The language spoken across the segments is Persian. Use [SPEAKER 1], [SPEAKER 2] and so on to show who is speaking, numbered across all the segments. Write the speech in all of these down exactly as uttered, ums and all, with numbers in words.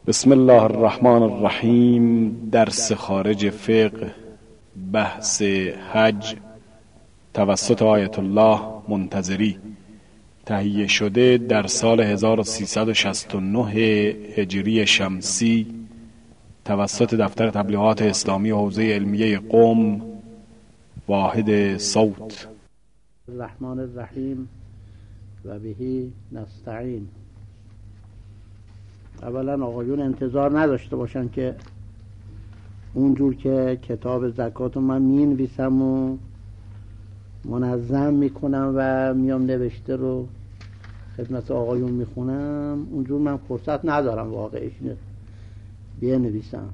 [SPEAKER 1] بسم الله الرحمن الرحیم. درس خارج فقه، بحث حج توسط آیت الله منتظری، تهیه شده در سال هزار و سیصد و شصت و نه هجری شمسی توسط دفتر تبلیغات اسلامی حوزه علمیه قم، واحد صوت.
[SPEAKER 2] الرحمن الرحیم و بهی نستعین. اولا آقایون انتظار نداشته باشن که اونجور که کتاب زکات من می نویسم و منظم میکنم و میام نوشته رو خدمت آقایون میخونم، اونجور من فرصت ندارم واقعش بنویسم.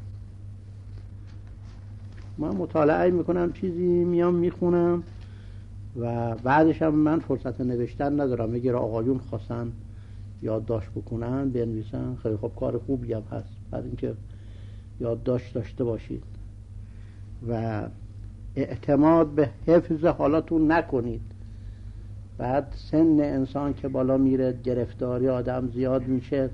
[SPEAKER 2] من مطالعه میکنم، چیزی میام میخونم و بعدش هم من فرصت نوشتن ندارم. اگر آقایون خواستن یادداشت بکنن بنویسن، خیلی خوب، کار خوبی هم هست، بعد اینکه یادداشت داشته باشید و اعتماد به حفظ حالاتون نکنید. بعد سن انسان که بالا میره، گرفتاری آدم زیاد میشه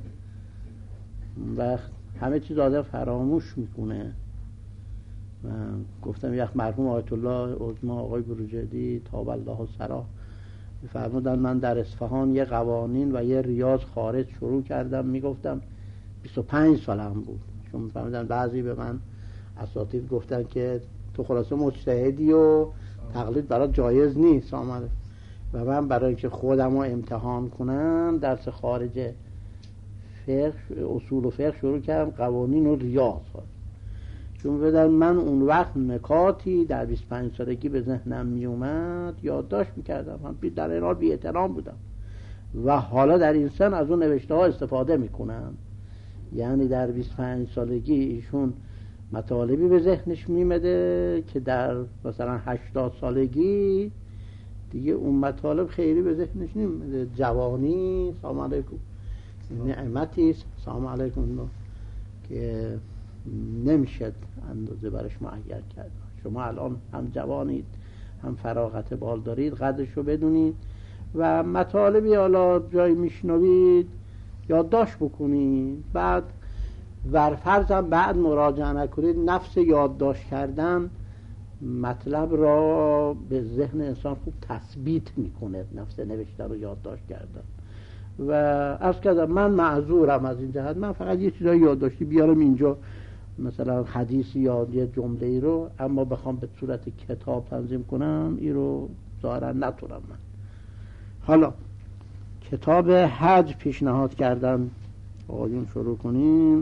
[SPEAKER 2] و همه چیز آدم فراموش میکنه. من گفتم یک مرحوم آیت الله عظما آقای بروجردی طاب الله سراه فرمودن من در اصفهان یه قوانین و یه ریاض خارج شروع کردم، میگفتم بیست و پنج سالم بود، چون فرمودن بعضی به من اساتید گفتن که تو خلاصه مجتهدی و تقلید برای جایز نیست آمده. و من برای اینکه خودم رو امتحان کنم درس خارج فقه، اصول و فقه شروع کردم، قوانین و ریاض. چون بدن من اون وقت نکاتی در بیست و پنج سالگی به ذهنم می اومد یادداشت میکردم، هم در این حال بی احترام بودم و حالا در این سن از اون نوشته ها استفاده میکنم. یعنی در بیست و پنج سالگی ایشون مطالبی به ذهنش میمده که در مثلا هشتاد سالگی دیگه اون مطالب خیلی به ذهنش نمیمده. جوانی سلام علیکم نعمتی سلام علیکم که نمیشد اندازه برش معین کرد. شما الان هم جوانید، هم فراغت بال دارید، قدرش رو بدونید و مطالبی حالا جایی میشنوید یادداشت بکنید. بعد ورفرزم بعد مراجعه نکنید، نفس یادداشت کردن مطلب را به ذهن انسان خوب تثبیت میکنه، نفس نوشته رو یادداشت کردن. و عرض کردم من معذورم از این جهت، من فقط یه چیزایی یادداشتی بیارم اینجا، مثلا حدیثی یا یه جمله ای رو، اما بخوام به صورت کتاب تنظیم کنم این رو ظاهرا نتونم. من حالا کتاب حج پیشنهاد کردن آقایون شروع کنیم.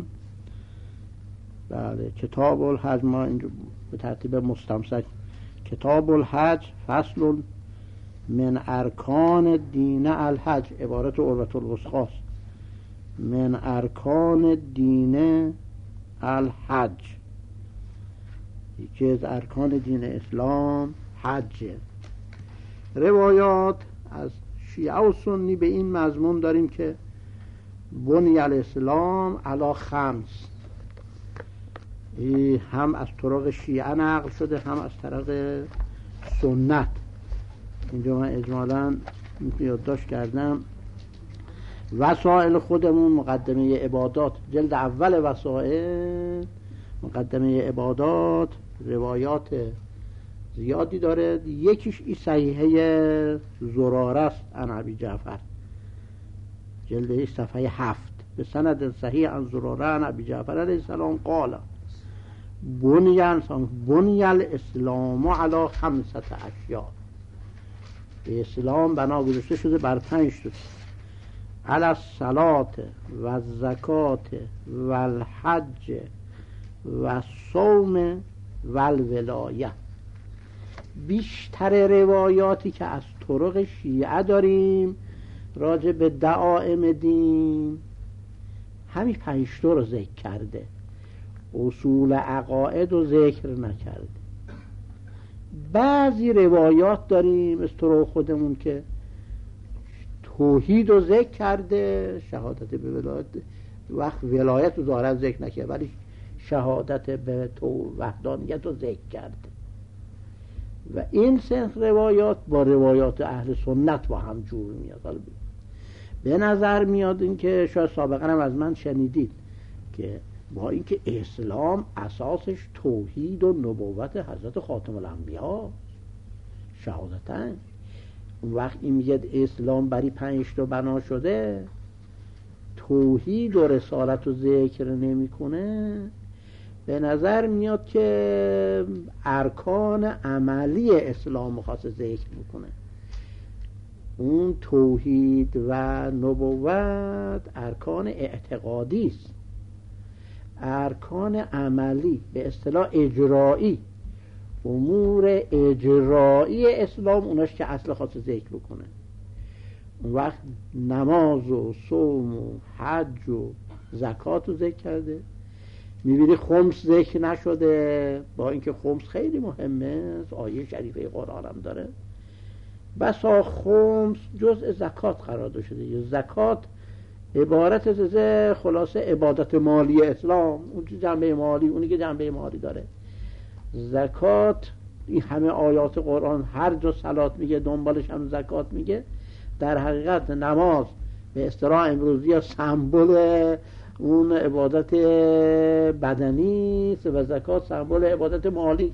[SPEAKER 2] بله، کتاب الحج ما اینجا به ترتیب مستمسک. کتاب الحج فصل من ارکان دین الحج، عبارت عروة الوثقی، من ارکان دین الحج، یکی از ارکان دین اسلام حج. روایات از شیعه و سنی به این مضمون داریم که بنی الاسلام علی خمس، هم از طرق شیعه نقل شده هم از طرق سنت. اینجا من اجمالاً یادداشت کردم. وسائل خودمون، مقدمه عبادات، جلد اول وسائل، مقدمه عبادات، روایات زیادی داره. یکیش این صحیحه زراره است عن ابی جعفر، جلد صفحه هفت، به سند صحیح عن زراره عن ابی جعفر علیه السلام قال بنی بنی الاسلام علی خمسة اشیاء، اسلام بنا گذاشته شده بر پنج تا: علی الصلاة و الزکات و الحج و الصوم و الولایه. بیشتر روایاتی که از طرق شیعه داریم راجع به دعائم دین همین پنج تا رو ذکر کرده، اصول عقاید رو ذکر نکرده. بعضی روایات داریم از طرق خودمون که توحید رو ذکر کرده، شهادت به ولایت، وقت ولایت رو ظاهرا ذکر نکرده ولی شهادت به تو وحدانیت رو ذکر کرده. و این سه روایات با روایات اهل سنت با هم جور میاد. به نظر میاد این که شاید سابقا هم از من شنیدید که با اینکه اسلام اساسش توحید و نبوت حضرت خاتم الانبیا شهادتن، اون وقت این میگه اسلام بری پنج تا بنا شده، توحید و رسالت رو ذکر نمیکنه، به نظر میاد که ارکان عملی اسلام خاص ذکر میکنه. اون توحید و نبوت ارکان اعتقادی است، ارکان عملی به اصطلاح اجرایی، امور اجرایی اسلام اوناش که اصل خاص ذکر بکنه. اون وقت نماز و صوم و حج و زکات رو ذکر کرده. میبینی خمس ذکر نشده، با اینکه خمس خیلی مهمه، آیه شریفه قرآن هم داره. بسا خمس جزء زکات قرار داده شده. یا زکات عبارت از خلاصه عبادت مالی اسلام، اون که جنبه مالی، اونی که جنبه مالی داره. زکات این همه آیات قرآن هر جا صلات میگه دنبالش هم زکات میگه. در حقیقت نماز به اصطلاح امروزی یا سمبل اون عبادت بدنی است و زکات سمبل عبادت مالی.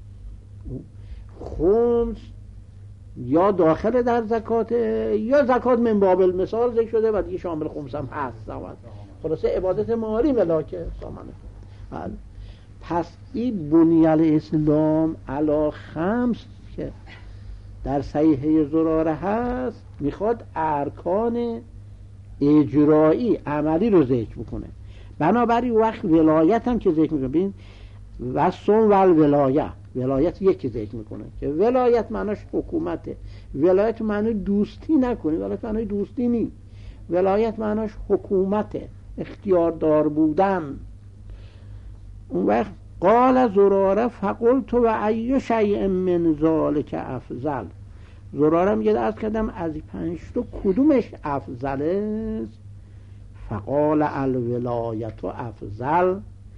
[SPEAKER 2] خمس یا داخل در زکات یا زکات من بابل مثال ذکر شده و دیگه شامل خمس هم هست. خلاصه عبادت مالی ملاکه سامنه. پس این بنیاد اسلام علی خمس که در صحیحه زراره هست، میخواد ارکان اجرایی عملی رو ذکر بکنه. بنابراین وقت ولایت هم که ذکر میکنه، ببین وصون و الولایه، ولایت یکی ذکر میکنه که ولایت معناش حکومته. ولایت معنی دوستی نکنی، ولایت معنی دوستی نی، ولایت معناش حکومته، اختیاردار بودن. اون وقت قال زراره فقلت و ای شیء من ذلک افضل. زراره میگه عرض کردم از پنج تا کدومش افضل است؟ فقال الولایت افضل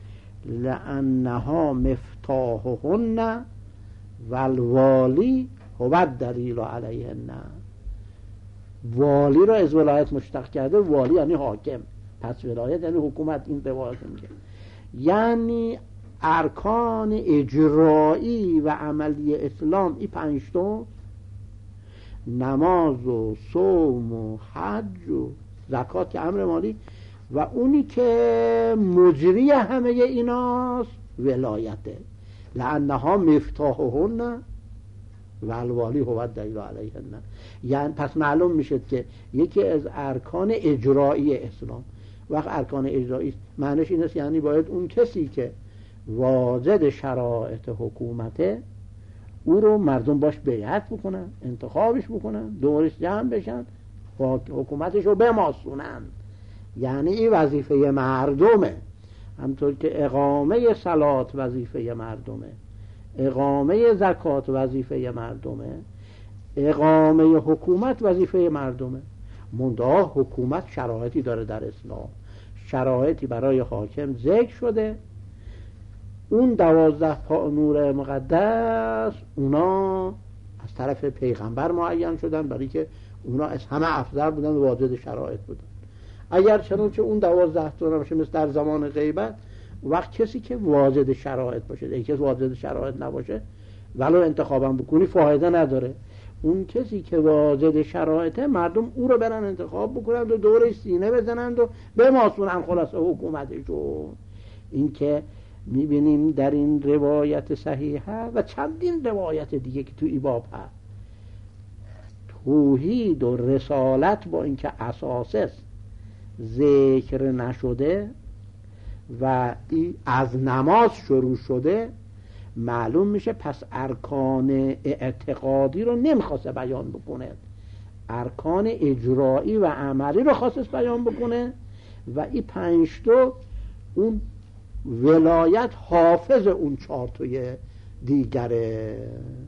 [SPEAKER 2] لانها مفتاحهن والوالی هو الدلیل علیهن. والی را از ولایت مشتق کرده، والی یعنی حاکم، پس ولایت یعنی حکومت. این روایت میگه یعنی ارکان اجرایی و عملی اسلام این پنج تا، نماز و صوم و حج و زکات که امر مالی، و اونی که مجری همه ایناست ولایته. لانها مفتاحهن و الوالی هو الدلیل علیهن. یعنی پس معلوم میشه که یکی از ارکان اجرایی اسلام، وقت ارکان اجرایی معنیش این است یعنی باید اون کسی که واجد شرایط حکومته او رو مردم باش بیعت بکنن، انتخابش بکنن، دورش جمع بشن و حکومتش رو بماسونن. یعنی این وظیفه مردمه. همطور که اقامه صلات وظیفه مردمه، اقامه زکات وظیفه مردمه، اقامه حکومت وظیفه مردمه. منتها حکومت شرایطی داره در اسلام، شرایطی برای حاکم ذکر شده. اون دوازده پا نور مقدس اونا از طرف پیغمبر معین شدن، برای که اونا از همه افضل بودن و واجد شرایط بودن. اگر چنانچه اون دوازده تا نباشه مثل در زمان غیبت، وقت کسی که واجد شرایط باشه، اگه کسی واجد شرایط نباشه ولو انتخابم بکنی فایده نداره. اون کسی که واجد شرایطه، مردم او رو برن انتخاب بکنند و دورش سینه بزنند و بماسونن خلاصه حکومتشون. این که میبینیم در این روایت صحیحه و چندین روایت دیگه که تو ای باب هست، توحید و رسالت با اینکه اساسه ذکر نشده و از نماز شروع شده، معلوم میشه پس ارکان اعتقادی رو نمیخواسته بیان بکنه، ارکان اجرایی و عملی رو خواست بیان بکنه. و این پنج تا اون ولایت حافظ اون چهار تای دیگره.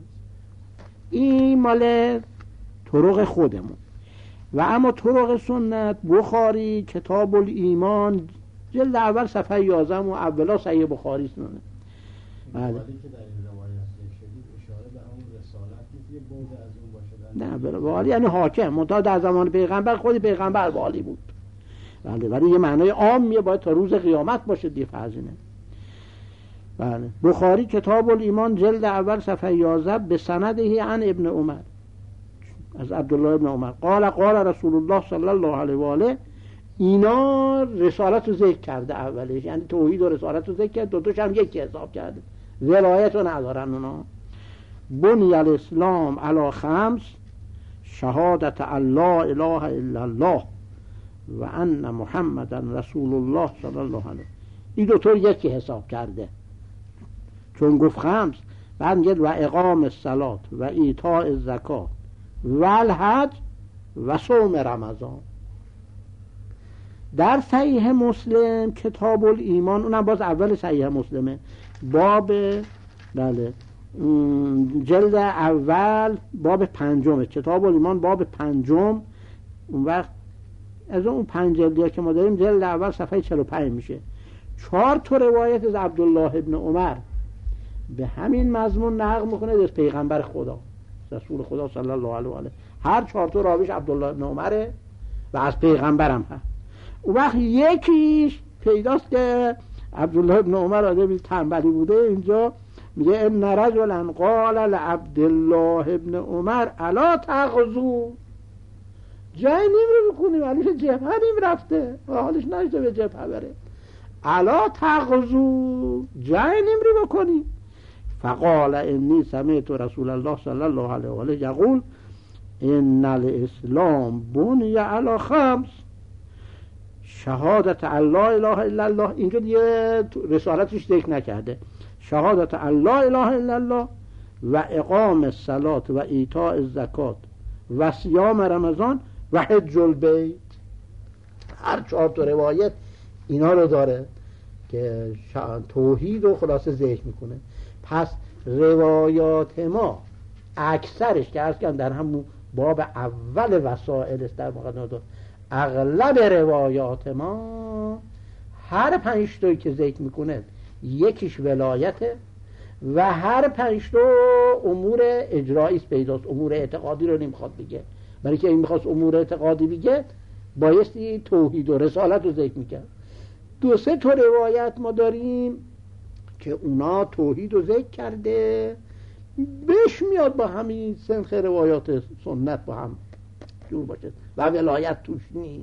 [SPEAKER 2] این مال طرق خودمون. و اما طرق سنت، بخاری کتاب الایمان جلد اول صفحه یازده و اولا صحیح بخاری سننه. بله.
[SPEAKER 3] ولی که در این روایت شدید اشاره به اون رسالت نیست، یه بعد از اون باشه.
[SPEAKER 2] نه بله، والی یعنی حاکم. منتها در زمان پیغمبر خود پیغمبر والی بود. بله، ولی یه معنای عامیه، باید تا روز قیامت باشه دیگه فرضینه. بله. بخاری کتاب الایمان جلد اول صفحه یازده به سنده عن ابن عمر، از عبدالله ابن عمر قال قال رسول الله صلی الله علیه و آله. اینا رسالت رو ذکر کرده اولش، یعنی توحید و رسالت رو ذکر کرد، دو تاش هم یکی حساب کرده، ولایت رو ندارن اونا. بنی الاسلام علی خمس شهادت ان لا اله الا الله و ان محمدن رسول الله صلی الله علیه. این دو تا یکی حساب کرده، چون گفت خمس، بعد میگه و اقام الصلات و ایتاء الزکات و الحج و صوم رمضان. در صحیح مسلم کتاب الایمان، اونم باز اول صحیح مسلمه، باب بله جلد اول باب پنجمه، کتاب الایمان باب پنجم. اون وقت از اون پنج جلدی که ما داریم جلد اول صفحه چهل و پنج میشه. چهار تا روایت از عبدالله ابن عمر به همین مضمون نقل میکنه از پیغمبر خدا رسول خدا صلی الله علیه و آله. هر چهار تا راویش عبدالله ابن عمره و از پیغمبرم هست. اون وقت یکیش پیداست که عبدالله ابن عمر آدمی تنبلی بوده، اینجا میگه ان رجلا قال لعبدالله ابن عمر الا تغزو، جای نمیره بکنیم، حالش جبهه نیم رفته، حالش نشده به جبهه بره، الا تغزو، جای نمیره بکنیم. فقال انی سمعت رسول الله صلی الله علیه و آله یقول ان الاسلام بنی علی خمس شهادت ان لا اله الا الله. اینجا دیگه رسالتش ذکر نکرده. شهادت ان لا اله الا الله و اقام الصلات و ایتاء الزکات و صیام رمضان و حج البیت. هر چهار تا روایت اینا رو داره که توحید و خلاصه ذکر میکنه. پس روایات ما اکثرش که عرض کردم در همون باب اول وسائل است، در مقدمه دو اغلب روایات ما هر پنج تایی که ذکر میکنه یکیش ولایته و هر پنج تا امور اجرایی است پیداست، امور اعتقادی رو نمیخواد بگه، برای که این میخواست امور اعتقادی بگه بایستی توحید و رسالت رو ذکر میکرد. دو سه تا روایت ما داریم که اونا توحید رو ذکر کرده، بهش میاد با همین سنخ روایات سنت با هم جور باشه و ولایت توش نیست.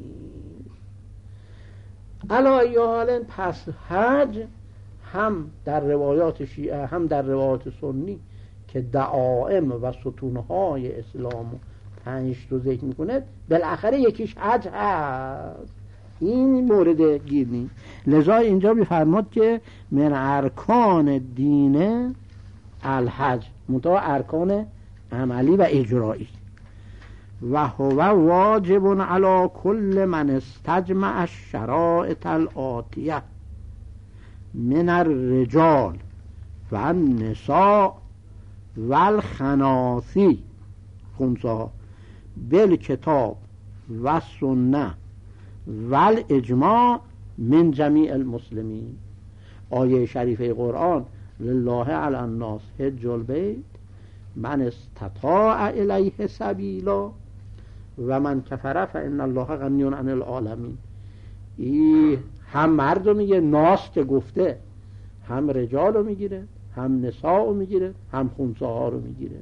[SPEAKER 2] علایه حال پس حج هم در روایات شیعه هم در روایات سنی که دعائم و ستونهای اسلام پنج رو ذکر میکنه، بالاخره یکیش حج هست. این مورد گیرنی. لذا اینجا بفرماد که من ارکان دین الحج، منتها ارکان عملی و اجرایی، و هو واجب علی کل من استجمع الشرائط الآتیه من الرجال و النساء و الخناثی خمسا بالکتاب و سنه و الاجماع من جمیع المسلمین. آیه شریفه قرآن لله علی الناس حج البیت من استطاع الیه سبیلا و من کفر فان الله غنی عن العالمین. این هم مرد رو میگه، ناس که گفته هم رجال رو میگیره، هم نساء رو میگیره، هم خنثاها رو میگیره.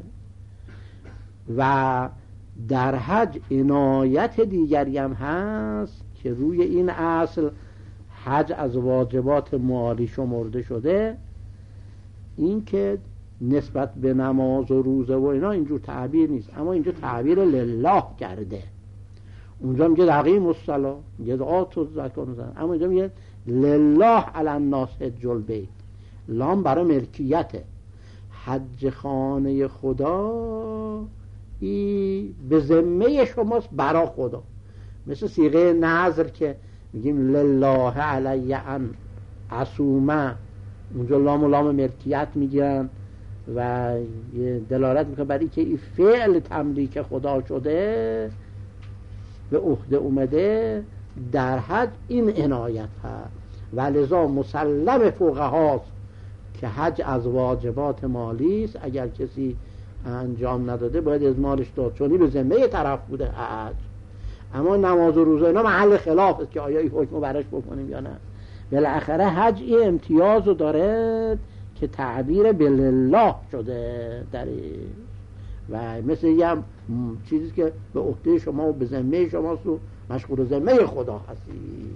[SPEAKER 2] و در حج عنایت دیگری هم هست که روی این اصل حج از واجبات مالی شمرده شده، این که نسبت به نماز و روزه و اینا اینجور تعبیر نیست، اما اینجا تعبیر لله کرده. اونجا میگه اقیموا الصلاة، میگه آتوا الزکات، اما اینجا میگه لله علی الناس حج البیت. لام برای ملکیته. حج خانه خدا ای به ذمه شماست برای خدا، مثل صیغه نذر که میگیم لله علی ان اصومه، اونجا لام و لام ملکیت میگن و دلالت میکنه برای که این فعل تملیک خدا شده به عهده اومده. در حج این عنایت هست و لذا مسلم فقهاست که حج از واجبات مالی است. اگر کسی انجام نداده باید از مالش داد، چون این به ذمه طرف بوده حج. اما نماز و روزه اینا محل خلاف است که آیا این حکم رو براش بکنیم یا نه. بالاخره حج این امتیاز رو داره که تعبیر بالله شده در و مثل یه چیزی که به عهده شما و به ذمه شماست و مشغول ذمه خدا هستی.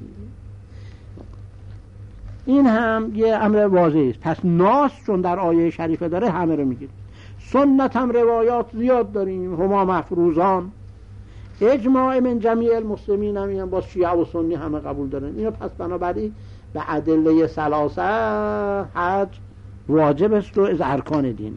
[SPEAKER 2] این هم یه امر واضحه است. پس ناس چون در آیه شریفه داره همه رو میگه. سنت هم روایات زیاد داریم، هما مفروضان، اجماع من جمیع المسلمین هم این با شیعه و سنی همه قبول دارن اینو. پس بنابراین به ادله ثلاثه حج واجب است و از ارکان دینه،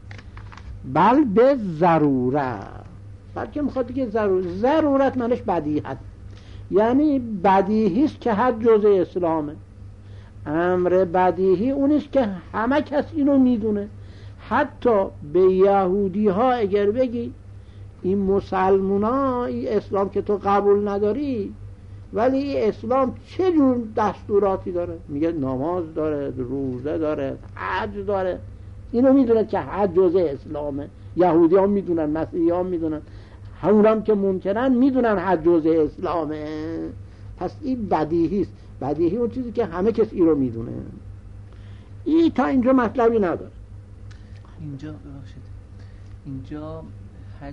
[SPEAKER 2] بل به ضرورت، بلکه میخواد دیگه ضرورت ضرورت منش بدیهت، یعنی بدیهی است که حج جزء اسلامه. امر بدیهی اونیست که همه کس اینو میدونه. حتی به یهودی ها اگر بگی این مسلمان ها این اسلام که تو قبول نداری ولی این اسلام چه جور دستوراتی داره، میگه نماز داره، روزه داره، حج داره، اینو میدونه که حج جزء اسلامه. یهودی ها میدونن، مسیحی ها میدونن، همون هم که منکرن میدونن حج جزء اسلامه. پس این بدیهی است. بدیهی اون چیزی که همه کس این رو میدونه. این تا اینجا مطلبی نداره.
[SPEAKER 4] اینجا ببخشید اینجا حج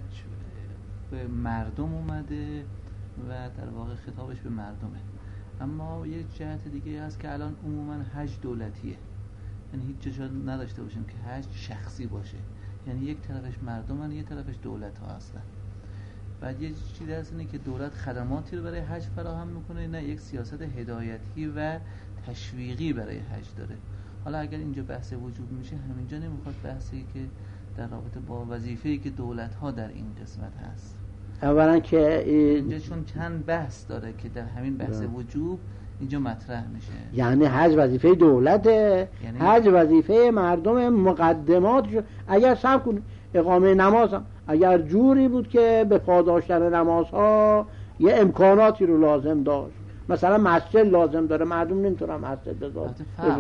[SPEAKER 4] به مردم اومده و در واقع خطابش به مردمه، اما یه جهت دیگه هست که الان عموما حج دولتیه، یعنی هیچ جا نداشته باشیم که حج شخصی باشه، یعنی یک طرفش مردمن یک طرفش دولت ها هستن. بعد یه چیزی هست اینه که دولت خدماتی رو برای حج فراهم میکنه، نه یک سیاست هدایتی و تشویقی برای حج داره. حالا اگر اینجا بحث وجود میشه، همینجا نمیخواد بحثی که در رابطه با وظیفه‌ای که دولت ها در این قسمت هست.
[SPEAKER 2] اولا که
[SPEAKER 4] اینجا چون چند بحث داره که در همین بحث وجوب اینجا مطرح میشه.
[SPEAKER 2] یعنی حج وظیفه دولته، یعنی حج وظیفه مردم. مقدمات اگر صبر کنید اقامه نماز هم اگر جوری بود که به پاداشتن نمازها یه امکاناتی رو لازم داشت، مثلا مسجد لازم داره، مردم نمیتونن مسجد بذارن.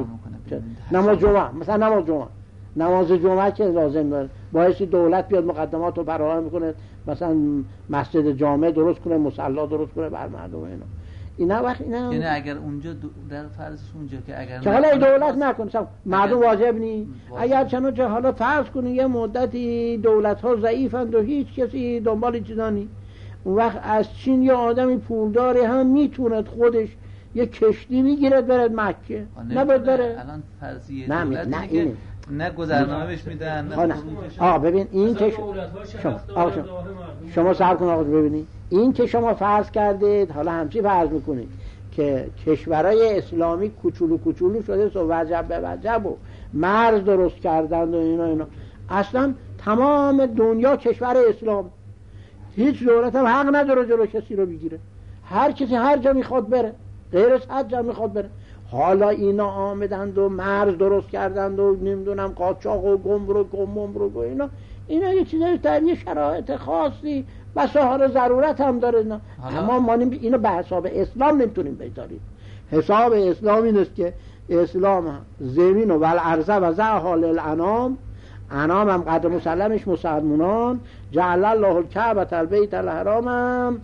[SPEAKER 2] نماز جمعه مثلا نماز جمعه نماز جمعه که لازم داره، باعث دولت بیاد مقدمات رو فراهم میکنه، مثلا مسجد جامع درست کنه، مصلی درست کنه بر مردم اینا. اینا وقت اینا
[SPEAKER 4] یعنی اگر اونجا در فرضش اونجا که اگر
[SPEAKER 2] که حالا دولت نکنه مردم واجب نی، اگر چنانچه حالا فرض کنی یه مدتی دولت ها ضعیفند و هیچ کسی دنبال چیزا نی، اون وقت از چین یه آدمی پولداری هم میتوند خودش یه کشتی میگیرد برد مکه، نه بذاره
[SPEAKER 4] الان فرضیه
[SPEAKER 2] نه
[SPEAKER 4] دولت
[SPEAKER 2] نه
[SPEAKER 4] دیگه
[SPEAKER 2] اینه
[SPEAKER 4] نه گذرنامه بهش میدن نه
[SPEAKER 2] نه. آه ببین این که شما آقا شما شما صبر کن آقا ببینید این که شما فرض کردید، حالا همچی فرض میکنید که کشورهای اسلامی کوچولو کوچولو شده سو وجب به وجب و مرز درست کردند و اینا اینا، اصلا تمام دنیا کشور اسلام، هیچ دولت هم حق نداره جلو کسی رو بگیره، هر کسی هر جا میخواد بره، غیر از هر جا میخواد بره. حالا اینا آمدند و مرز درست کردند و نمیدونم قاچاق و گمرک و ممرک و اینا اینا یه چیزایی در یه شرایط خاصی بسا حالا ضرورت هم داره، نه. اما ما اینو به حساب اسلام نمیتونیم بذاریم. حساب اسلام این است که اسلام زمین و والارض و زعها للانام، انام هم قدر مسلمش مسلمانان، جعل الله الکعبة البیت الحرام هم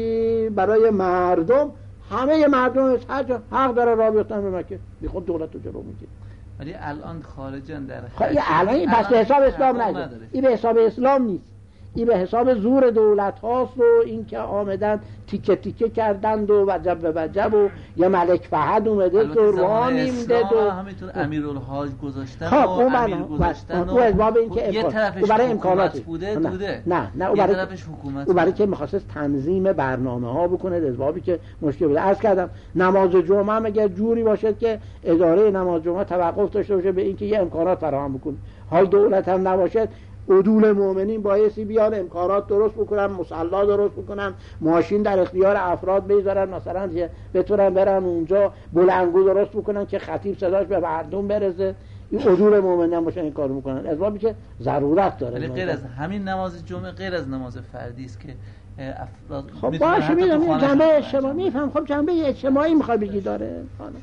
[SPEAKER 2] برای مردم، همه مردم حج حق داره راه بیفتن به مکه، بی خود دولت رو جلو میگیره.
[SPEAKER 4] ولی الان خارجن در
[SPEAKER 2] حج الان این پس به حساب اسلام نداره، این به حساب اسلام نیست، این به حساب زور دولت هاست و این که آمدن تیکه تیکه کردند و وجب به وجب و یه ملک فهد اومده تو راه میمده و
[SPEAKER 4] همینطور امیرالحاج گذاشتن
[SPEAKER 2] خب
[SPEAKER 4] و امیر گذاشتن و
[SPEAKER 2] او اسباب این که
[SPEAKER 4] یه طرفش
[SPEAKER 2] برای امکانات
[SPEAKER 4] بوده دوده،
[SPEAKER 2] نه نه او برای طرفش حکومت، او برای که می‌خواست تنظیم برنامه ها بکنه، اسبابی که مشکل بوده. عرض کردم نماز جمعه هم اگر جوری باشد که اداره نماز جمعه توقف داشته باشه به اینکه یه امکانات فراهم بکنه، حال دولت هم نباشد، عدول مؤمنین بایستی بیان امکانات درست بکنن، مصلی درست بکنن، ماشین در اختیار افراد بذارن، مثلا بتونن برن اونجا بلندگو درست بکنن که خطیب صداش به مردم برسه، این عدول مؤمنین باشن این کارو میکنن، اسبابی که ضرورت داره.
[SPEAKER 4] ولی غیر از همین نماز جمعه غیر از نماز فردی است که افراد
[SPEAKER 2] خب باشه میدونم جنبه اجتماعی میفهم، خب جنبه اجتماعی میخوای بگی داره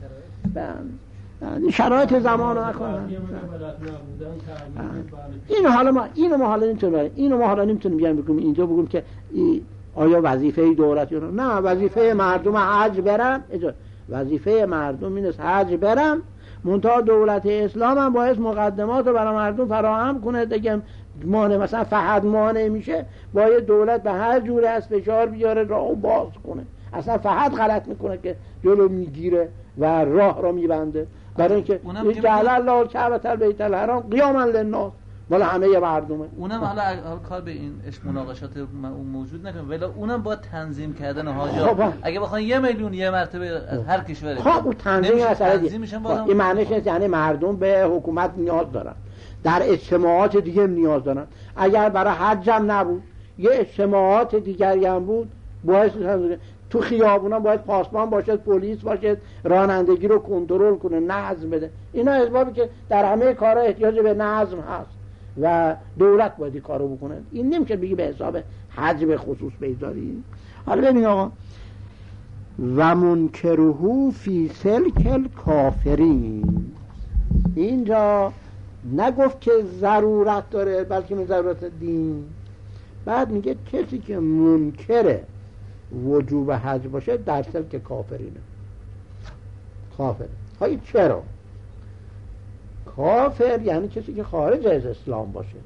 [SPEAKER 2] بله شرایط زمان رو نکنن. اینو حالا ما اینو ما حالا نمیتونیم اینو ما حالا نمیتونیم بیان بگیم اینجا بگیم که آیا وظیفه دولت یا نه؟ وظیفه مردم حج برن، وظیفه مردم این است حج برن، منتها دولت اسلام هم باید مقدمات رو برای مردم فراهم کنه دیگه. مانع مثلا فحد مانع میشه، باید دولت به هر جوره از فشار بیاره راهو باز کنه. اصلا فحد غلط میکنه که جلو میگیره و راه را میبنده، برای اینکه جعل الله الکعبة البیت الحرام قیاما للناس، مال همه مردمه.
[SPEAKER 4] اونم حالا کار به این اش مناقشات موجود نکنه، ولی اونم با تنظیم کردن حاجا. خب اگه بخوان یه میلیون یه مرتبه از هر کشوری،
[SPEAKER 2] خب اون تنظیم اصلا این معنیش نیست یعنی مردم به حکومت نیاز دارن، در اجتماعات دیگه نیاز دارن. اگر برای حج هم نبود یه اجتماعات دیگری هم بود، باعث تو خیابونا باید پاسبان باشد، پلیس باشد، رانندگی رو کنترل کنه، نظم بده. اینا اسبابی که در همه کارها احتیاج به نظم هست و دولت باید این کارو بکنه. این نمیشه بگی به حساب حج به خصوص بیزاری. حالا ببین آقا، و منکرهو فی سلک الکافرین، اینجا نگفت که ضرورت داره بلکه من ضرورت دین. بعد میگه کسی که منکره وجوب حج باشه در سلک کافرینه، کافر. های چرا؟ کافر یعنی کسی که خارج از اسلام باشه.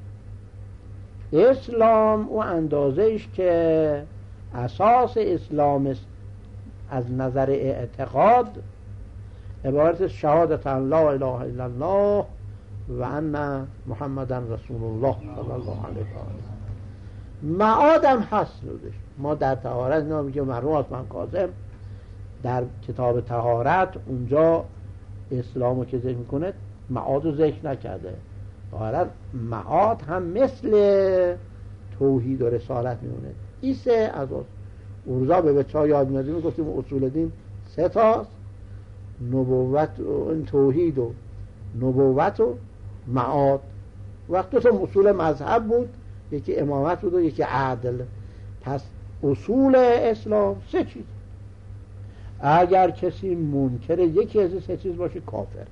[SPEAKER 2] اسلام او اندازهش که اساس اسلام است از نظر اعتقاد عبارت شهادت ان لا اله الا الله و ان محمدن رسول الله صلی الله علیه و آله. معادم هست نوزش. ما در طهارت اینا میگه مرحوم عثمان کاظم در کتاب طهارت اونجا اسلامو که ذکر میکنه معاد رو ذکر نکرده. طهارت معاد هم مثل توحید و رسالت میمونه. این سه از اون روزا به بچه ها یاد میادیم میگفتیم اصول دین سه تاست، نبوت و توحید و نبوت و معاد. وقت دو تا اصول مذهب بود، یکی امامت بود و یکی عدل. پس اصول اسلام سه چیز. اگر کسی منکر یکی از سه چیز باشه کافر.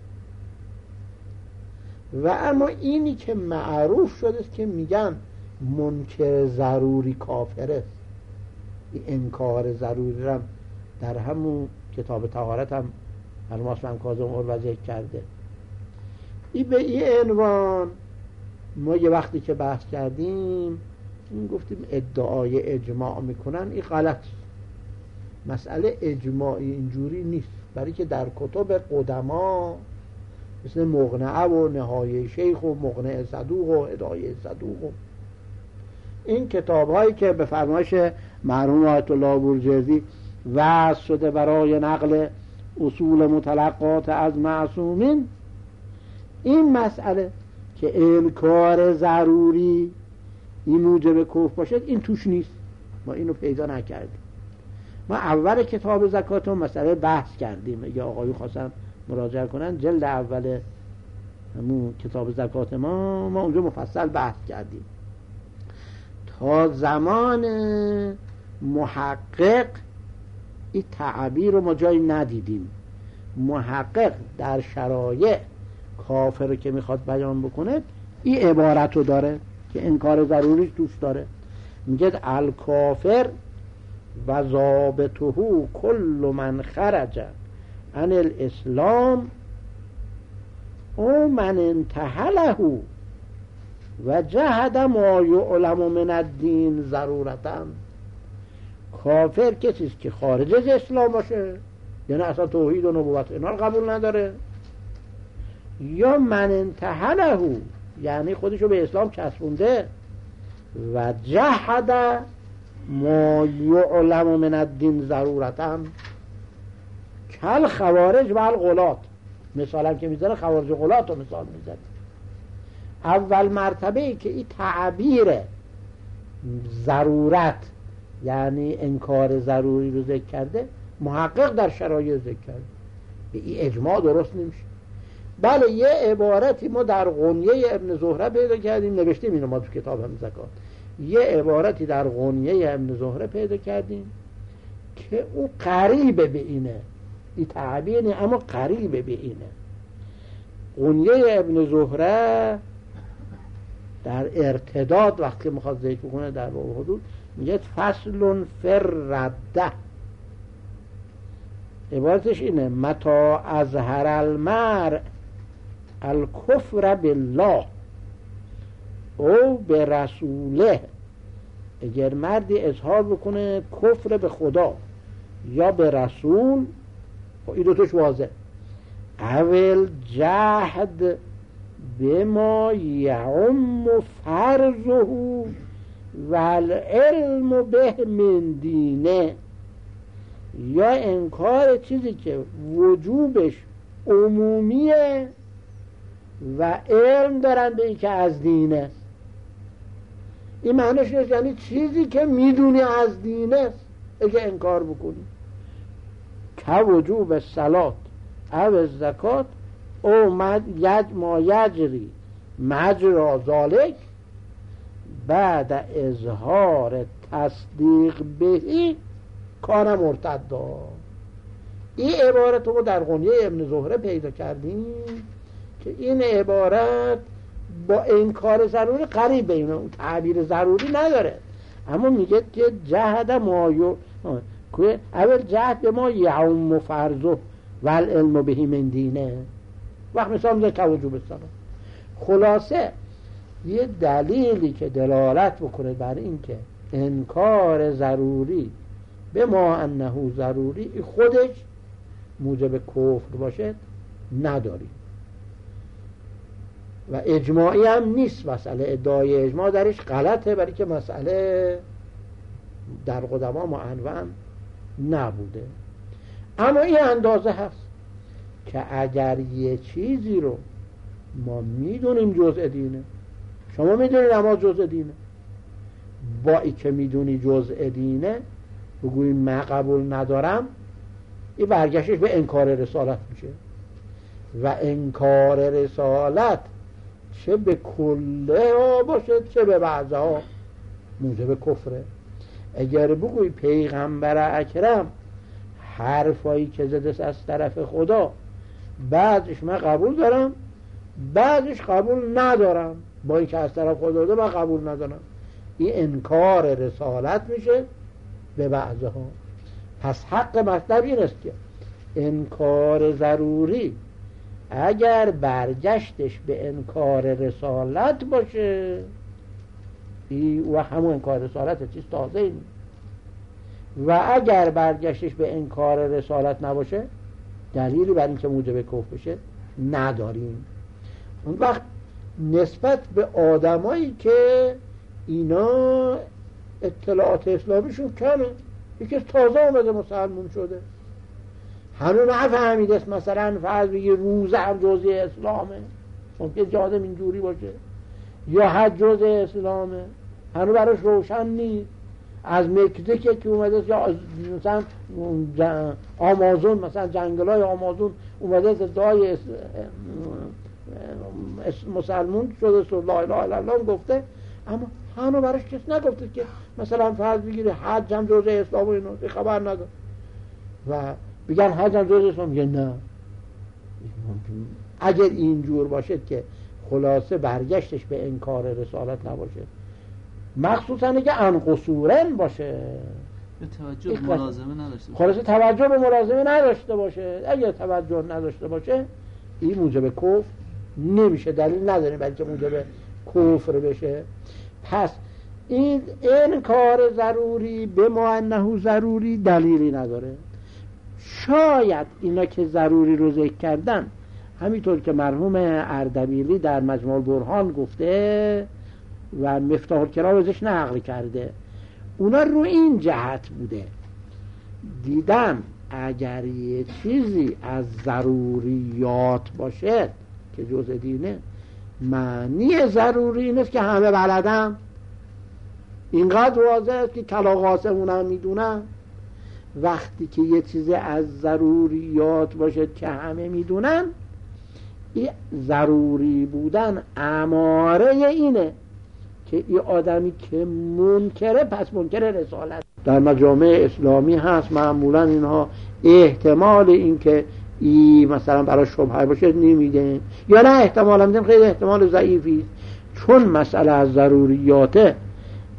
[SPEAKER 2] و اما اینی که معروف شده است که میگن منکر ضروری کافر است، این انکار ضروری هم در همون کتاب طهارت هم مرحوم عثمان کاظم اور وضع کرده. این به این عنوان ما یه وقتی که بحث کردیم این گفتیم ادعای اجماع میکنن، این غلط. مسئله اجماعی اینجوری نیست، برای که در کتب قدما مثل مقنعه و نهایه شیخ و مقنع صدوق و هدایه صدوق و این کتاب هایی که به فرمایش مرحوم آیت الله بورجردی وضع شده برای نقل اصول متلقات از معصومین، این مسئله که انکار ضروری این موجب کفر باشد این توش نیست. ما اینو پیدا نکردیم. ما اول کتاب زکات رو مسئله بحث کردیم. اگه آقایون خواستن مراجعه کنن جلد اول همون کتاب زکات ما ما اونجا مفصل بحث کردیم. تا زمان محقق این تعبیر رو ما جایی ندیدیم. محقق در شرایع کافر رو که میخواد بیان بکنه این عبارت رو داره که انکار ضروریش دوست داره. میگه الکافر و ضابطه کل من خرج عن الاسلام او من انتهله و جهد ما یعلم من الدین ضرورتا. کافر کسیست که خارج از اسلام باشه، یعنی اصلا توحید و نبوت اینا رو قبول نداره، یا من انتهله یعنی خودشو به اسلام چسبونده، و جهد ما یعلم من الدین ضرورتا کل خوارج و الغلات. مثلا که میزنه خوارج و غلات رو مثال میزنه. اول مرتبه ای که این تعبیر ضرورت یعنی انکار ضروری رو ذکر کرده، محقق در شرایع ذکر کرده. به این اجماع درست نمیشه. بله یه عبارتی ما در غنیه ابن زهره پیدا کردیم، نوشتیم اینو ما تو کتاب هم زکات. یه عبارتی در غنیه ابن زهره پیدا کردیم که او قریب به اینه، این تعبیر نه اما قریب به اینه. غنیه ابن زهره در ارتداد وقتی میخواد ذکر کنه در باب حدود میگه فصل فرده، عبارتش اینه متا اظهر المرء الکفر بالله او به رسوله، اگر مردی اظهار بکنه کفر به خدا یا به رسول، این دوتاش واضح، اول جهد به ما یعم فرضه و العلم به من دینه، یا انکار چیزی که وجوبش عمومیه و علم دارن به این که از دینه. این معنیش نیست یعنی چیزی که میدونی از دینه اگه انکار بکنی، که وجوب صلات او زکات او ما یجری مجرا ذالک بعد اظهار تصدیق بهی کار مرتدا. این عبارت رو در غنیه ابن زهره پیدا کردیم که این عبارت با انکار ضروری قریب به اینه، تعبیر ضروری نداره، اما میگه که جهد مایو اول جهد به ما یعم فرضه و العلم بهی من دینه، وقت مثال میزه که وجوب الصلاة. خلاصه یه دلیلی که دلالت بکنه بر این که انکار ضروری به ما انه ضروری خودش موجب کفر باشه نداریم و اجماعی هم نیست. مسئله ادعای اجماع درش غلطه، برای که مسئله در قدما معنون نبوده. اما این اندازه هست که اگر یه چیزی رو ما میدونیم جزء دینه، شما میدونید نماز جزء دینه، با ای که میدونی جزء دینه بگوییم من قبول ندارم، این برگشتش به انکار رسالت میشه و انکار رسالت چه به کله ها باشه چه به بعضه ها موجب کفره. اگر بگوی پیغمبر اکرم حرفایی که زده از طرف خدا بعضش من قبول دارم بعضش قبول ندارم، با این که از طرف خدا داده من قبول ندارم، این انکار رسالت میشه به بعضه ها. پس حق مطلب این است که انکار ضروری اگر برگشتش به انکار رسالت باشه و همون انکار رسالت چیز تازه این، و اگر برگشتش به انکار رسالت نباشه دلیلی بر این که موجب کفر بشه نداریم. اون وقت نسبت به آدمایی که اینا اطلاعات اسلامیشون کمه، یکی تازه آمده مسلمون شده هنوز نفهمیده است مثلا فرض بگی روزه هم جزء اسلامه، ممکن جادم اینجوری باشه، یا حج جزء اسلامه هنوز براش روشن نیست، از مکزیک که اومده یا از مثلا آمازون مثلا جنگلای آمازون اومده ادعای مسلمون شده لا اله الا الله گفته، اما هنوز براش کس نگفته که مثلا فرض بگیره حج هم جزء اسلام و اینو خبر نداره و بگن حج هم جزء اسلام، میگه نه. اگر اینجور باشه که خلاصه برگشتش به انکار رسالت نباشه، مخصوصا اگه انقصورن باشه
[SPEAKER 4] به توجه ملازمه نداشته باشه،
[SPEAKER 2] خلاصه توجه به ملازمه نداشته باشه، اگه توجه نداشته باشه این موجب کفر نمیشه، دلیل نداره برای که موجب کفر بشه. پس این انکار ضروری به ما انه ضروری دلیلی نداره. شاید اینا که ضروری رو ذکر کردن همینطور که مرحوم اردبیلی در مجموع البرهان گفته و مفتاح الکرام ازش نقل کرده، اونا رو این جهت بوده دیدم اگر یه چیزی از ضروریات باشه که جزء دینه، معنی ضروری این است که همه بلدم، اینقدر واضح است که کلا قاسمون هم میدونم. وقتی که یه چیزی از ضروریات باشه که همه میدونن، این ضروری بودن اماره اینه که این آدمی که منکره پس منکر رسالت. در مجامع اسلامی هست معمولا اینها احتمال این که ای مثلا برای شبهه باشه نمیده، یا نه احتمال هم خیلی احتمال ضعیفی، چون مسئله از ضروریاته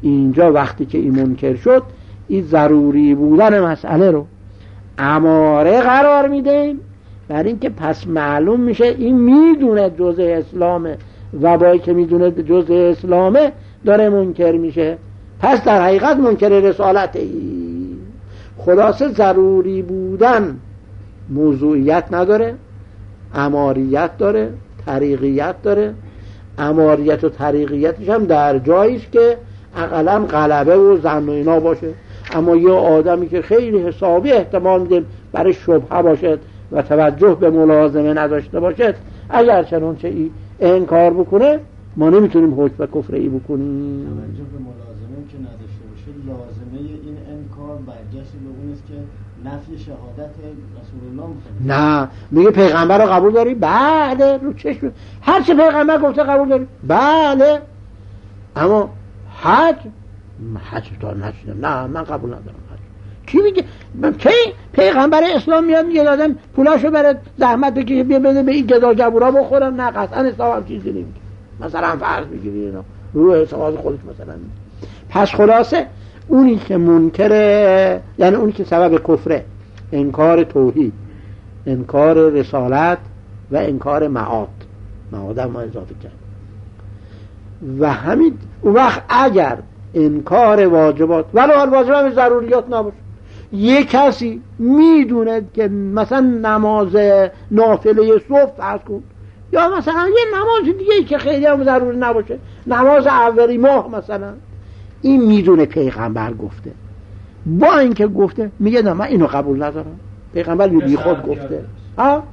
[SPEAKER 2] اینجا وقتی که این منکر شد، این ضروری بودن مسئله رو اماره قرار میده، برای اینکه پس معلوم میشه این میدونه جزء اسلامه، وبایی که میدونه جزء اسلامه داره منکر میشه، پس در حقیقت منکر رسالت ای. خلاصه ضروری بودن موضوعیت نداره، اماریت داره، طریقیت داره. اماریت و طریقیتش هم در جاییست که اقلا غلبه و ظن و اینا باشه. اما یه آدمی که خیلی حسابی احتمال میده برای شبهه باشد و توجه به ملازمه نداشته باشد، اگر چنانچه ای انکار بکنه، ما نمیتونیم حکم به کفر ای بکنیم.
[SPEAKER 3] توجه به ملازمه که نداشته باشه، لازمه این انکار برگشت به اون است که نفی شهادت رسول الله میکنه.
[SPEAKER 2] نه، میگه پیغمبر رو قبول داری؟ بله. رو چشم هر چه پیغمبر گفته قبول داری؟ بله. اما حج حج تا نشیدم، نه من قبول ندارم حج. کی میگه؟ کی پیغمبر اسلام میاد میگه آدم پولاشو بره زحمت بکشه بیا بده به این گدا جبورا بخورن؟ نه، قطعا اسلام هم چیزی نمیگه. مثلا فرض بگیری اینا روح حساب خودش مثلا میگه. پس خلاصه اونی که منکره، یعنی اونی که سبب کفره، انکار توحید، انکار رسالت و انکار معاد، معاد هم ما اضافه کرد. و همین اون وقت اگر انکار واجبات ولو الواجبات به ضروریات نباشه، یک کسی میدونه که مثلا نماز نافله صبح فرض کن، یا مثلا یه نماز دیگه که خیلی هم ضروری نباشه، نماز اولی ماه مثلا، این میدونه پیغمبر گفته، با اینکه گفته میگه نه من اینو قبول ندارم، پیغمبر بی خود گفته. ها؟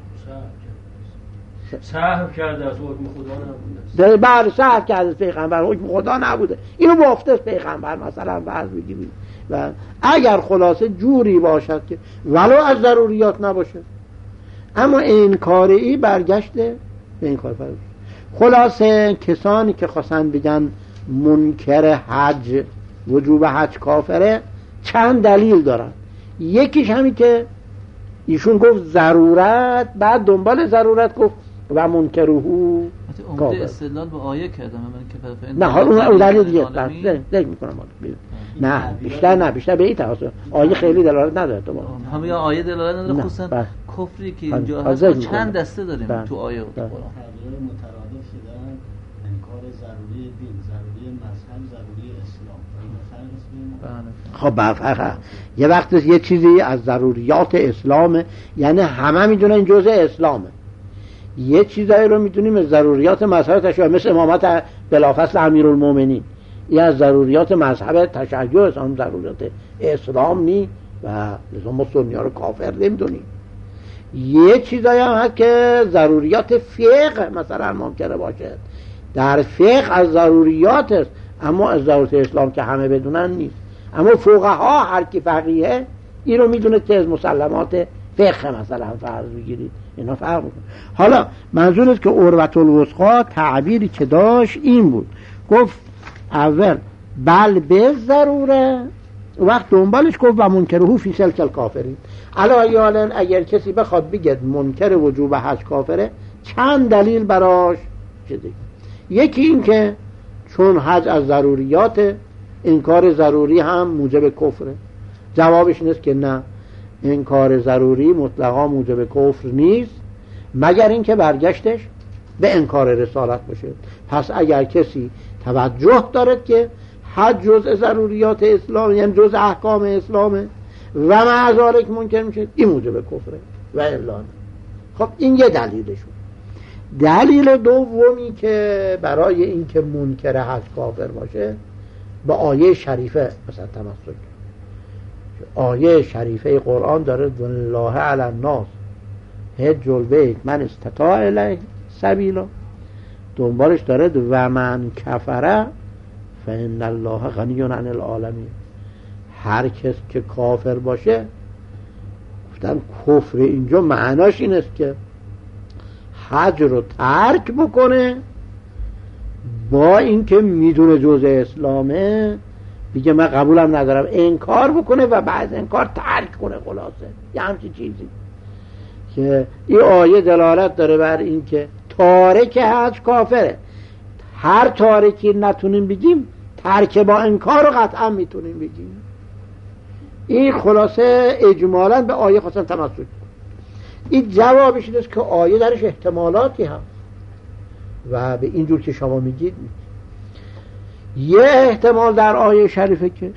[SPEAKER 5] سهو کرده از حکم خدا نبوده.
[SPEAKER 2] بله سهو کرده پیغمبر، حکم خدا نبوده، اینو گفته پیغمبر مثلا فرض بگیرید. و اگر خلاصه جوری باشد که ولو از ضروریات نباشه، اما انکاری برگشته به انکار فرض. خلاصه کسانی که خواستن بگن منکر حج، وجوب حج کافره، چند دلیل دارن. یکیش همین که ایشون گفت ضرورت، بعد دنبال ضرورت گفت و منکرهو
[SPEAKER 4] کافر. استدلال به آیه کردم من که
[SPEAKER 2] نه حالا اون دلیل دیگه ذکر میکنم. نه بیشتر نه بیشتر به این تفاصیل آیه خیلی دلالت نداره. تو
[SPEAKER 4] همه آیه دلالت نداره، خصوصا کفری که اینجا هست چند دسته داریم تو آیه قرآن.
[SPEAKER 3] تغییر مترادف شدن، انکار ضروری دین، ضروری مذهب، ضروری اسلام.
[SPEAKER 2] خب برفرق یه وقت یه چیزی از ضروریات اسلامه، یعنی همه میدونن جزء اسلامه. یه چیزایی رو میدونیم از ضروریات مذهب تشیع، مثل امامت بلافصل امیرالمومنین، این از ضروریات مذهب تشیع، اسلام ضروریات اسلام نی و لذا ما سنی‌ها رو کافر نمیدونیم. یه چیزایی هم هست که ضروریات فقه مثلا ممکنه باشه، در فقه از ضروریات است، اما از ضرورت اسلام که همه بدونن نیست. اما فقها هر کی فقیه این رو میدونه که از مسلمات فقه مثلا فرض بگیرید، اینا فرق میکنه. حالا منظور است که عروة الوثقی تعبیری که داشت این بود، گفت اول بل به ضروره، وقت دنبالش گفت و منکرهو فی سلک الکافرین. علاوه اگر کسی بخواد بگه منکر وجوب حج کافره، چند دلیل براش شده. یکی این که چون حج از ضروریات، انکار ضروری هم موجب کفره. جوابش اینست که نه، انکار ضروری مطلقا موجب کفر نیست، مگر اینکه برگشتش به انکار رسالت باشه. پس اگر کسی توجه دارد که حج جزء ضروریات اسلام، یعنی جزء احکام اسلامه و مع ذالک منکر میشه، این موجب کفره و الا. خب این یه دلیلشون. دلیل دومی که برای اینکه منکر حج کافر باشه، با آیه شریفه مثلا تمسک. آیه شریفه قرآن داره والله علی الناس حج البیت من استطاع الیه سبیلا، دنبالش داره و من کفره فإن الله غنی عن العالمین. هر کس که کافر باشه، گفتن کفر اینجا معناش این است که حج رو ترک بکنه، با اینکه میدونه جزء اسلامه، بگه من قبولم ندارم، انکار بکنه و بعد انکار ترک کنه. خلاصه یه همچین چیزی که این آیه دلالت داره بر این که تارک حج کافره. هر تارکی نتونیم بگیم ترک با انکار رو قطعا میتونیم بگیم. این خلاصه اجمالا به آیه خواستن تمسک کنیم. این جوابش اینه که آیه درش احتمالاتی هم و به اینجور که شما میگید یه احتمال در آیه شریفه که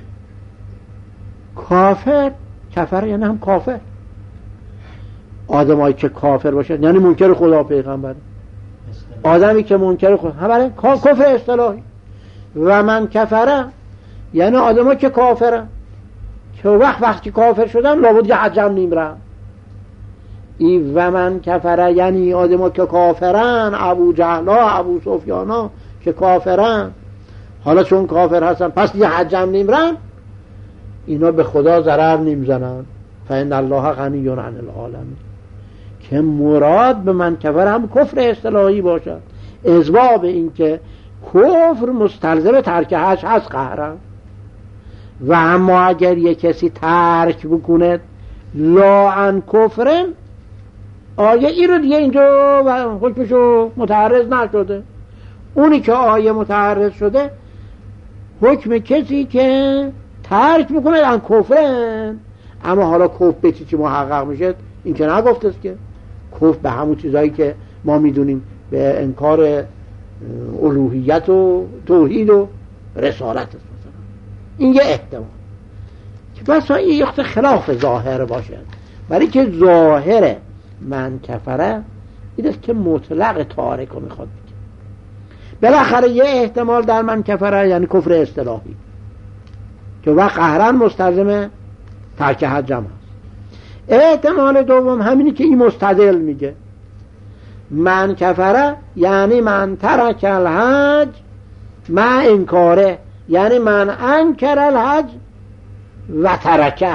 [SPEAKER 2] کافر کفر یعنی هم کافر، آدمایی که کافر باشن یعنی منکر خدا پیغمبر، آدمی که منکر خدا همه کفر اصطلاحی. و من کفره یعنی آدمایی که کافرن که وقت وقتی کافر شدن لابد جهنم میرن. این و من کفره یعنی آدمایی که کافرن، ابو جهلا ابو سفیانا که کافرن، حالا چون کافر هستن پس جهنم نمیرن، اینا به خدا ضرر نمیزنن. فإن الله غنی عن العالمین. که مراد به من کفر هم کفر اصطلاحی باشد، اسباب این که کفر مستلزم ترک حج هست قهرم. و اما اگر یک کسی ترک بکنه لا عن کفرن، آیه ای رو دیگه اینجا و حکمشو متعرض نشده. اونی که آیه متعرض شده حکم کسی که ترک میکنه عن کفرن. اما حالا کفر به چی چی محقق میشه این که نگفته است که کفر به همون چیزایی که ما میدونیم به انکار الوهیت و توحید و رسالت است. این یه احتمال که بس این یه خلاف ظاهر باشه، برای که ظاهر من کفره این است که مطلق تارک رو میخواد بگه. بالاخره یه احتمال در من کفره یعنی کفر اصطلاحی که وقت قهرن مستلزم ترک حج هم هست. احتمال دوم همینی که این مستدل میگه من کفره یعنی من ترک الحج ما انکاره، یعنی من انکر الحج و ترکه.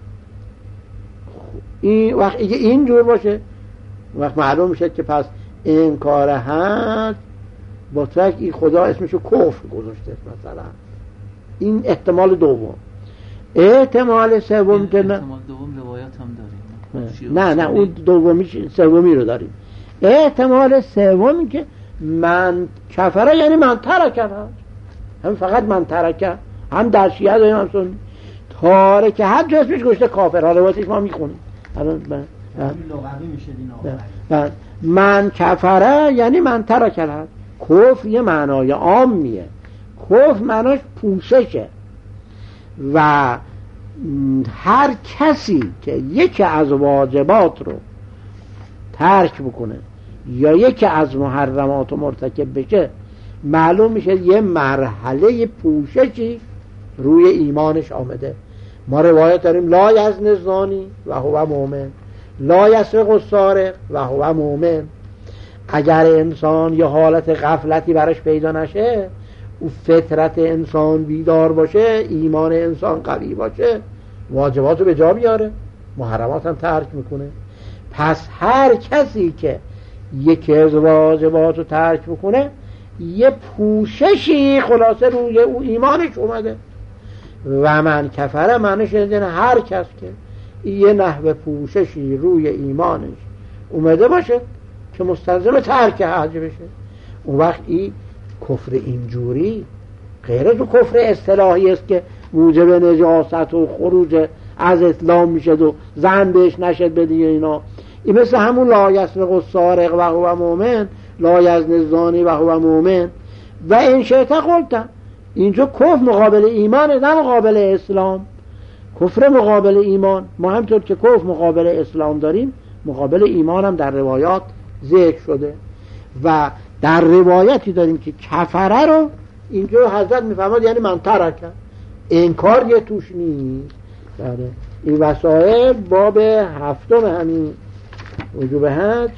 [SPEAKER 2] این وقت این جور باشه وقت معلوم میشه که پس انکار حج با ترک این خدا اسمشو کفر گذاشته مثلا. این احتمال دوم. احتمال سوم که نه
[SPEAKER 4] احتمال دوم روایت هم داریم.
[SPEAKER 2] نه نه اون دومیش سومی رو داریم. احتمال سومی که من کفره یعنی من ترک حج، هم فقط من ترکه، هم در شیعه داریم هم سنی تارک حج اسمش گوشته کافر. حالا روایتش ما میخونیم الان.
[SPEAKER 3] لغوی میشه دین.
[SPEAKER 2] من کفره یعنی من ترک حج. کفر یه معنای عامیه. کفر معناش پوششه و هر کسی که یکی از واجبات رو ترک بکنه یا یکی از محرمات رو مرتکب بشه معلوم میشه یه مرحله پوششی روی ایمانش آمده. ما روایت داریم لا یزنی الزانی و هو مؤمن، لا یسرق السارق و هو مؤمن. اگر انسان یه حالت غفلتی براش پیدا نشه، او فطرت انسان بیدار باشه، ایمان انسان قوی باشه، واجبات رو به جا بیاره، محرمات هم ترک میکنه. پس هر کسی که یکی از واجبات رو ترک بکنه یه پوششی خلاصه روی او ایمانش اومده. و من کفره معنیش اینه هر کس که یه نحو پوششی روی ایمانش اومده باشه که مستلزم ترک حج بشه، اون وقت این کفر اینجوری غیر از کفر اصطلاحی است که موجب نجاست و خروج از اسلام میشه و زن بهش نشد به دیگه. اینا این مثل همون لا یسرق السارق و هو مؤمن، لا یزنی الزانی و هو مؤمن و این شیطه قلتن. اینجا کفر مقابل ایمان نه مقابل اسلام. کفر مقابل ایمان، ما همطور که کفر مقابل اسلام داریم مقابل ایمان هم در روایات ذکر شده. و در روایتی داریم که کفره رو اینجا حضرت میفرماد یعنی من ترکه، انکار یه توش نیست. بله این وسائل باب هفتم همین وجوب حج.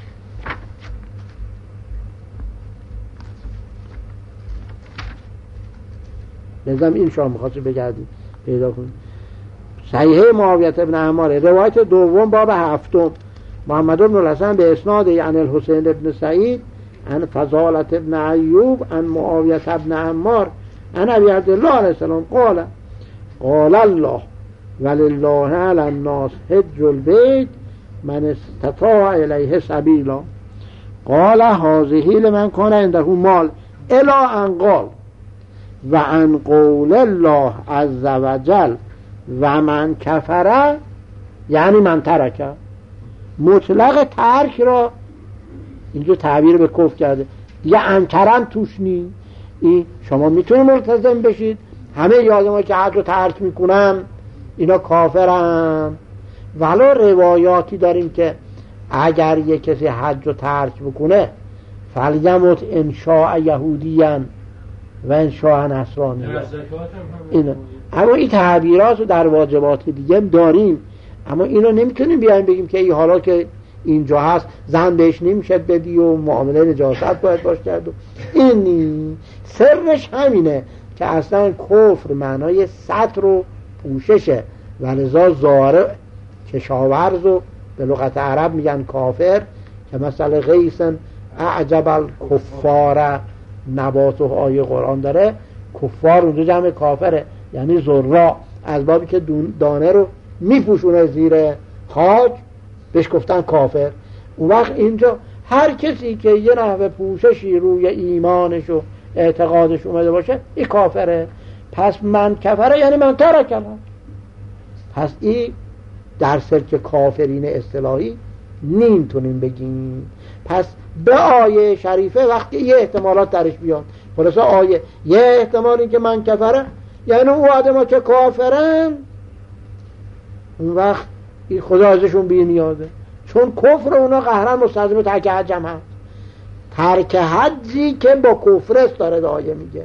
[SPEAKER 2] لازم این شما میخواستی بگردید پیدا کنید. صحیحه معاویه ابن عمار روایت دوم باب هفتم، محمد بن الحسن به اسناد عن الحسین ابن سعید عن فضالة ابن ایوب عن معاویه ابن عمار عن ابی عبدالله علیه السلام قال قال الله ولله علی الناس حج البیت من استطاع الیه سبیلا قال هذه لمن کان عنده مال الی ان قال و عن قول الله عز وجل و من کفره یعنی من ترکه. مطلق ترک را اینجا تعبیر به کفر کرده، دیگه انکرم توش نی. این شما میتونید ملتزم بشید، همه یادم که حج رو ترک میکنن اینا کافرن. ولو روایاتی داریم که اگر یک کسی حج رو ترک بکنه فلیمت انشاء یهودیان و انشاء نصرانی. اینا اما این تعبیرات رو در واجبات دیگه داریم، اما اینو نمیتونیم بیایم بگیم که این حالا که اینجا هست زن بهش نمیشه بدی و معامله نجاست باید باش کرد. این سرش همینه که اصلا کفر معنای ستر و پوششه و لذا ظاهر کشاورز و به لغت عرب میگن کافر، که مثلا غیثن اعجب الکفار نبات و آیه قرآن داره. کفار اونجا جمع کافره، یعنی زرا، از بابی که دانه رو میپوشونه زیر خاک بهش گفتن کافر. اون وقت اینجا هر کسی که یه نحوه پوششی روی ایمانش و اعتقادش اومده باشه این کافره. پس من کفره یعنی من ترکه. پس این در سلک کافرین اصطلاحی نمیتونیم بگیم. پس به آیه شریفه وقتی یه احتمالات درش بیاد، خلاصه آیه یه احتمال این که من کفره یعنی اون آدم که کافرن، اون وقت این خدا ازشون بی نیازه، چون کفر اونا قهرن مستلزم ترک حج هم هست. ترک حجی که با کفر است داره آیه میگه.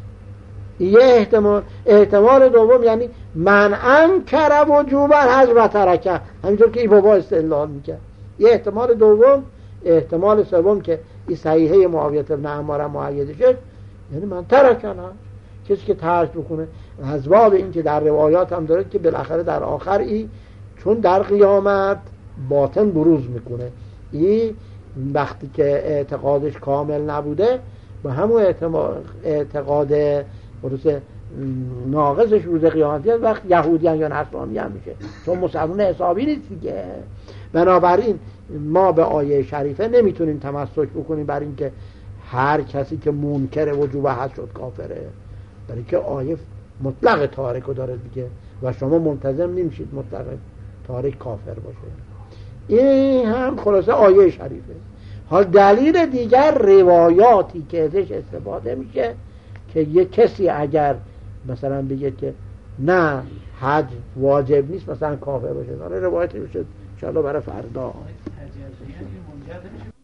[SPEAKER 2] یه احتمال احتمال دوم یعنی من انکر وجوب الحج و ترکه، همینطور که ای بابا استدلال میگه. یه احتمال دوم. احتمال سوم که این صحیحه معاویه بن عمار مؤیدش یعنی من ترکه، کسی که ترک بکنه. از باب این که در روایات هم داره که بالاخره در آخر ای چون در قیامت باطن بروز میکنه، ای وقتی که اعتقادش کامل نبوده با همون اعتقاد برسه ناقصش روز قیامتی هست، وقت یهودیان یا نصرانی هم میشه، چون مسلمان حسابی نیست دیگه. بنابراین ما به آیه شریفه نمیتونیم تمسک بکنیم بر این که هر کسی که منکر وجوب حج شد کافره، برای که آیه مطلق تارک رو داره دیگه و شما منتظم نمیشید مطلق تارک کافر باشه. این هم خلاصه آیه شریفه. حال دلیل دیگر روایاتی که ازش استفاده میشه که یک کسی اگر مثلا بگه که نه حج واجب نیست مثلا کافر باشه، حالا روایتی میشه انشاءالله برای فردا.